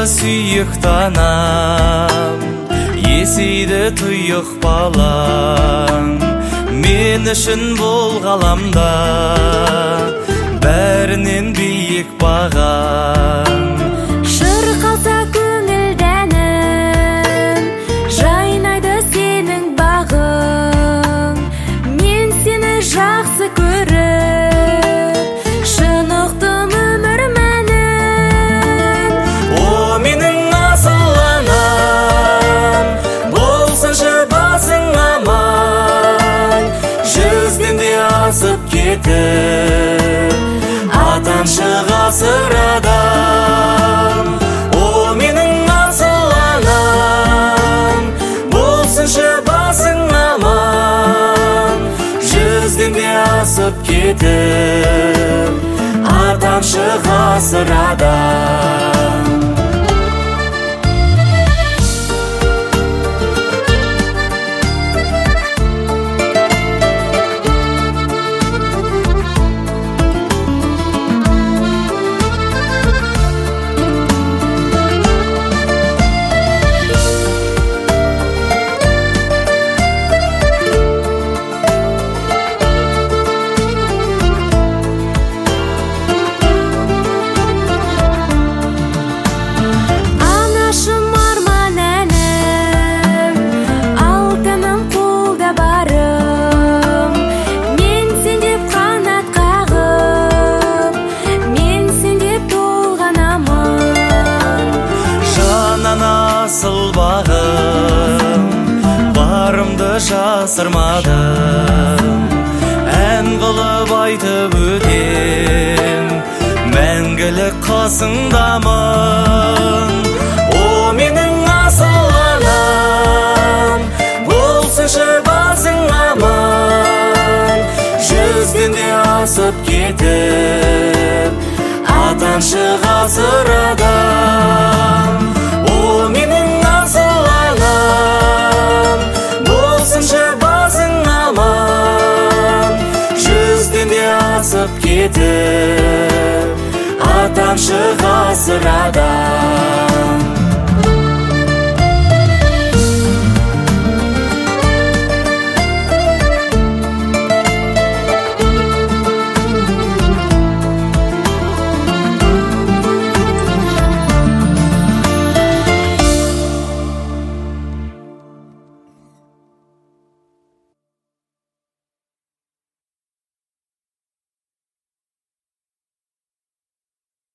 сүйікті анам, есейді тұйық балаң, мен үшін бұл ғаламда бәрінен биік бағаң. Шырқалса көңілдәнім, жайнайды сенің бағың, мен сені жақсы көріп, шынықтым өмір мәнін. О, менің асыл анам, болсыншы басың аман, жүзден де асып кетіп, атаншы ғасыр адам. О, менің асыл анам, болсыншы басың аман, жүзден де асып кетіп, атаншы ғасыр адам. Асыл бағым, барымды жасырмадым, ән қылып айтып өтем, мәңгілік қасыңдамын. О, менің асыл анам, болсыншы басың аман, жүзден де асып кетіп, атаншы ғасыр адам. О, менің асыл анам, болсыншы басың аман, жүзден де асып кетіп, атаншы ғасыр адам.